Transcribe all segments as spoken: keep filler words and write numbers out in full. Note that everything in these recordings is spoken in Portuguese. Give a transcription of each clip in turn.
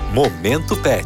Momento Pet.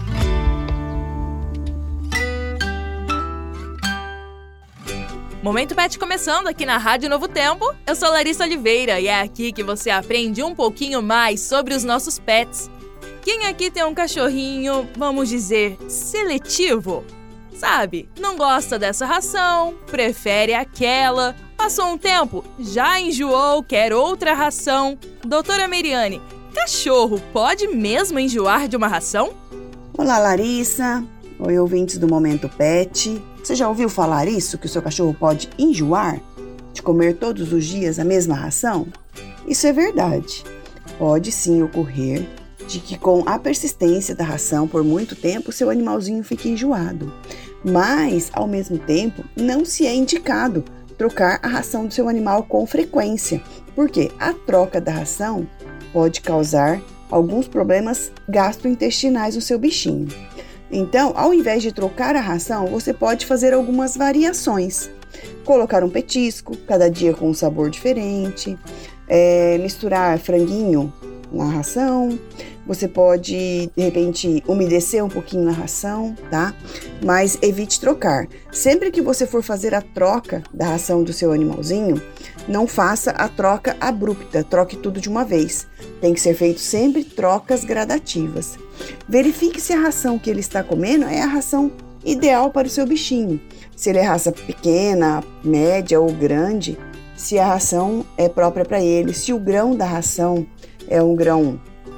Momento Pet começando aqui na Rádio Novo Tempo. Eu sou Larissa Oliveira e é aqui que você aprende um pouquinho mais sobre os nossos pets. Quem aqui tem um cachorrinho, vamos dizer, seletivo? Sabe, não gosta dessa ração, prefere aquela, passou um tempo, já enjoou, quer outra ração. Doutora Meriane, cachorro pode mesmo enjoar de uma ração? Olá, Larissa. Oi, ouvintes do Momento Pet. Você já ouviu falar isso, que o seu cachorro pode enjoar de comer todos os dias a mesma ração? Isso é verdade. Pode sim ocorrer de que com a persistência da ração por muito tempo, seu animalzinho fique enjoado. Mas, ao mesmo tempo, não se é indicado trocar a ração do seu animal com frequência, porque a troca da ração pode causar alguns problemas gastrointestinais no seu bichinho. Então, ao invés de trocar a ração, você pode fazer algumas variações. Colocar um petisco, cada dia com um sabor diferente, é, misturar franguinho na ração. Você pode, de repente, umedecer um pouquinho na ração, tá? Mas evite trocar. Sempre que você for fazer a troca da ração do seu animalzinho, não faça a troca abrupta, troque tudo de uma vez. Tem que ser feito sempre trocas gradativas. Verifique se a ração que ele está comendo é a ração ideal para o seu bichinho. Se ele é raça pequena, média ou grande, se a ração é própria para ele, se o grão da ração é um grão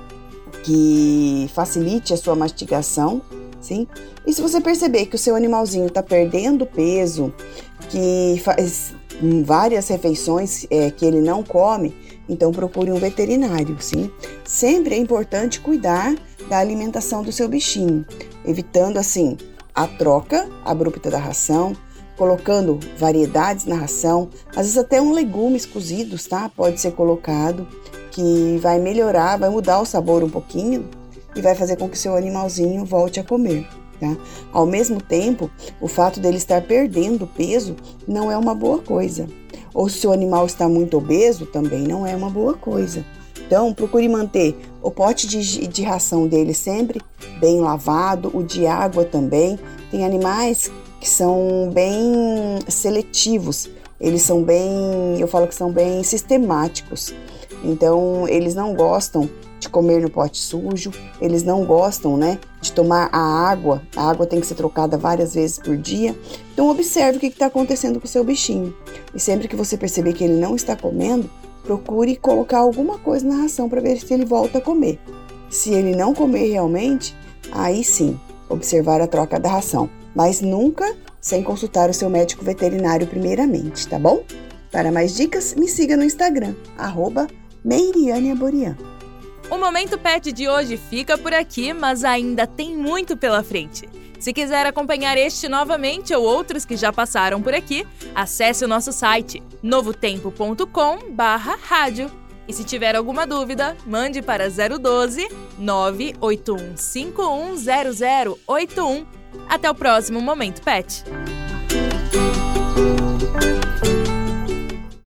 que facilite a sua mastigação, sim? E se você perceber que o seu animalzinho está perdendo peso, que faz várias refeições é, que ele não come, então procure um veterinário, sim? Sempre é importante cuidar da alimentação do seu bichinho, evitando assim a troca abrupta da ração, colocando variedades na ração, às vezes até um legumes cozidos, tá? Pode ser colocado, que vai melhorar, vai mudar o sabor um pouquinho e vai fazer com que o seu animalzinho volte a comer, tá? Ao mesmo tempo, o fato dele estar perdendo peso não é uma boa coisa. Ou se o seu animal está muito obeso, também não é uma boa coisa. Então, procure manter o pote de, de ração dele sempre bem lavado, o de água também. Tem animais que são bem seletivos, eles são bem, eu falo que são bem sistemáticos. Então, eles não gostam de comer no pote sujo, eles não gostam, né, de tomar a água. A água tem que ser trocada várias vezes por dia. Então, observe o que está acontecendo com o seu bichinho. E sempre que você perceber que ele não está comendo, procure colocar alguma coisa na ração para ver se ele volta a comer. Se ele não comer realmente, aí sim, observar a troca da ração. Mas nunca sem consultar o seu médico veterinário primeiramente, tá bom? Para mais dicas, me siga no Instagram, arroba Meiriane Aborian. O Momento Pet de hoje fica por aqui, mas ainda tem muito pela frente. Se quiser acompanhar este novamente ou outros que já passaram por aqui, acesse o nosso site novotempo ponto com barra rádio. E se tiver alguma dúvida, mande para zero doze, nove oito um cinco um zero zero oito um. Até o próximo Momento Pet.